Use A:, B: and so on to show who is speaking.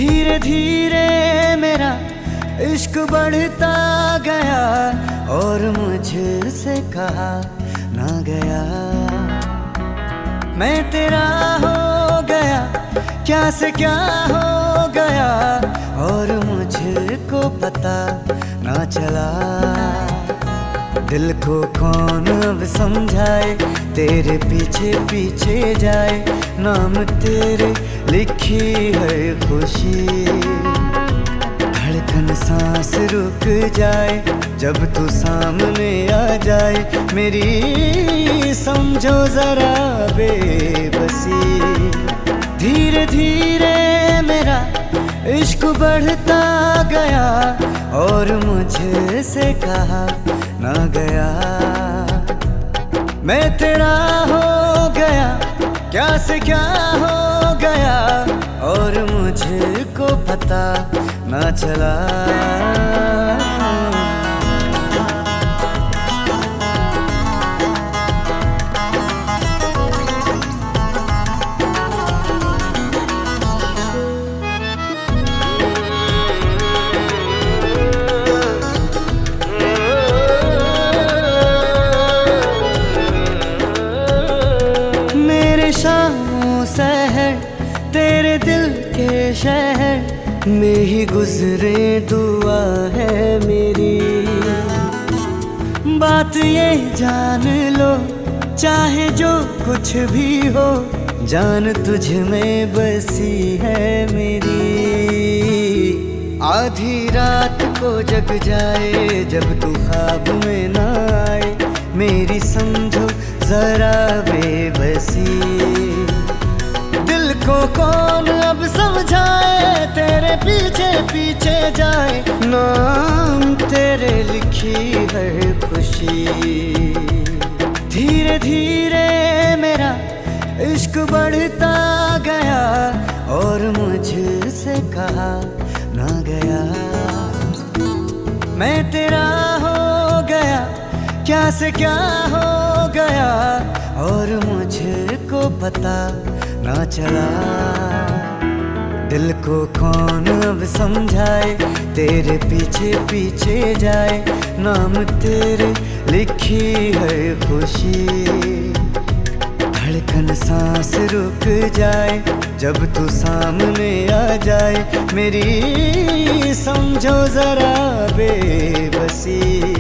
A: धीरे धीरे मेरा इश्क बढ़ता गया और मुझसे कहा ना गया। मैं तेरा हो गया, क्या से क्या हो गया और मुझको पता ना चला। दिल को कौन अब समझाए, तेरे पीछे पीछे जाए, नाम तेरे लिखी है खुशी। धड़कन सांस रुक जाए जब तू सामने आ जाए, मेरी समझो जरा बेबसी। धीरे धीरे मेरा इश्क बढ़ता गया और मुझसे कहा ना गया। मैं तेरा हो गया, क्या से क्या हो गया और मुझको पता ना चला। शामों सहर तेरे दिल के शहर में ही गुजरे दुआ है मेरी। बात ये जान लो, चाहे जो कुछ भी हो, जान तुझ में बसी है मेरी। आधी रात को जग जाए जब तू ख्वाब में ना आए, मेरी समझो जरा बेबसी। दिल को कौन अब समझाए, तेरे पीछे पीछे जाए, नाम तेरे लिखी है खुशी। धीरे धीरे मेरा इश्क बढ़ता गया और मुझसे कहा ना गया। मैं तेरा हो गया, क्या से क्या हो गया और मुझको पता ना चला। दिल को कौन अब समझाए, तेरे पीछे पीछे जाए, नाम तेरे लिखी है खुशी। धड़कन सांस रुक जाए जब तू सामने आ जाए, मेरी समझो जरा बेबसी।